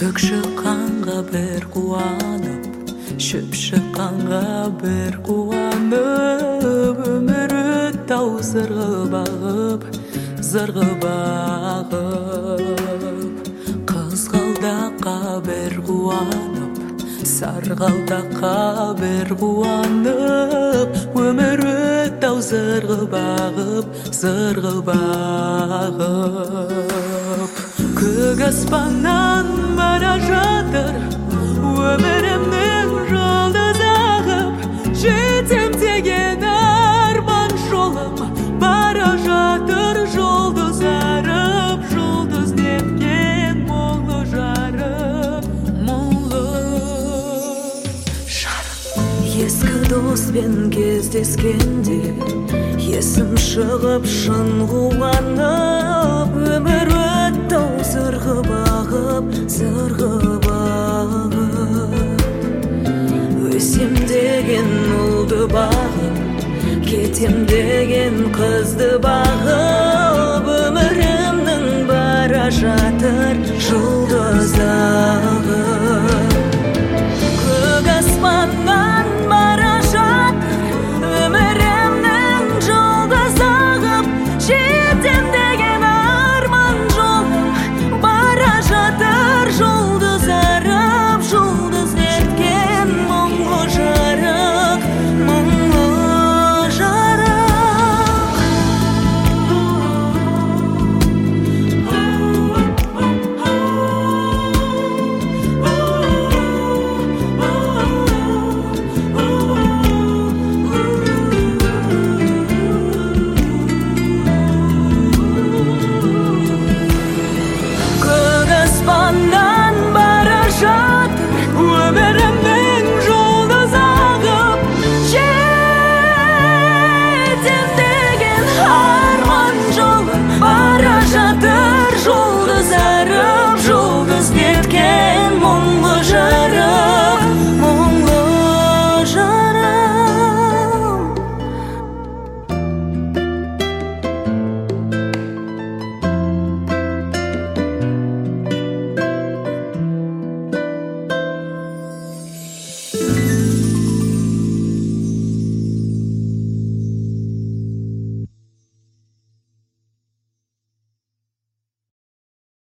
көк шыққанға бір қуанып, шөп шыққанға бір қуанып, өмір өтті ау зырғып ағып, зырғып ағып. Қызғалдаққа бір қуанып, сарғалдаққа бір қуанып, өмір өтті ау зырғып ағып, зырғып ағып. Көк аспаннан бара жатыр өмірімнің жұлдыз ағып, жетем деген арман жолым бара жатыр жұлдыз арып, жұлдыз неткен мұңлы жарық, мұңлы жарық. Ескі доспен кездескенде есім шығып шын қуанып, өмір өтті ау зырғып ағып, зырғып